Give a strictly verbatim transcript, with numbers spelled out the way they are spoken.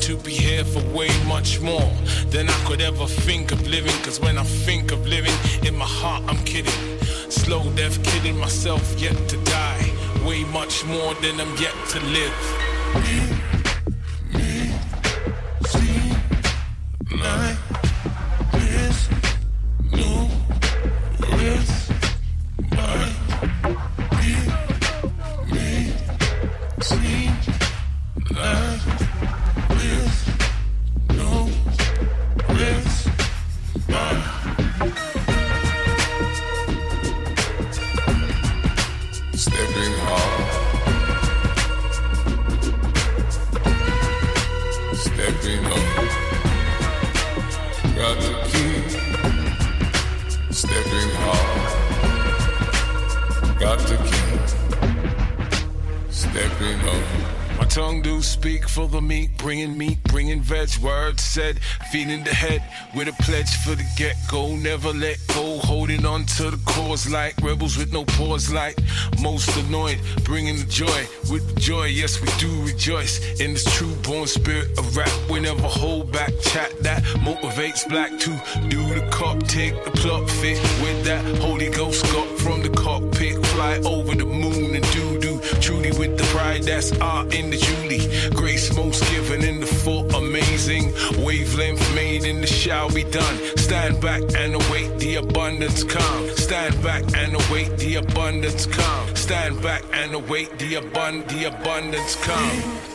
to be here for way much more than I could ever think of living. Cause when I think of living, in my heart I'm kidding. Slow death, kidding myself, yet to die. Way much more than I'm yet to live. Me, me, see, like this, no, with, my, me, me, see, like this, no, with, my. Stepping hard, stepping up, got to keep stepping hard, got to keep stepping up. My tongue do speak for the meek, bringing meat, bringing veg, words said, feeding the head with a pledge for the get-go, never let go, holding on to the cause like rebels with no pause, like most annoyed, bringing the joy, with the joy, yes we do rejoice, in this true born spirit of rap, we never hold back, chat that motivates black to do the cop, take the plot, fit with that Holy Ghost got from the cockpit, fly over the moon and doo-doo, truly with the pride that's art in the Julie, grace most given in the full amazing wavelength made in the shall be done. Stand back and await the abundance come. Stand back and await the abundance come. Stand back and await the abund the abundance come.